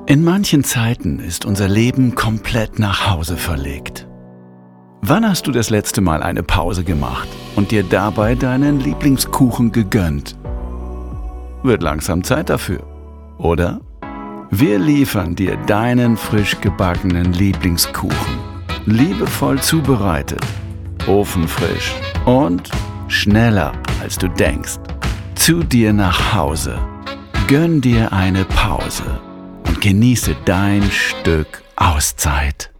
In manchen Zeiten ist unser Leben komplett nach Hause verlegt. Wann hast du das letzte Mal eine Pause gemacht und dir dabei deinen Lieblingskuchen gegönnt? Wird langsam Zeit dafür, oder? Wir liefern dir deinen frisch gebackenen Lieblingskuchen. Liebevoll zubereitet, ofenfrisch und schneller, als du denkst. Zu dir nach Hause. Gönn dir eine Pause und genieße dein Stück Auszeit.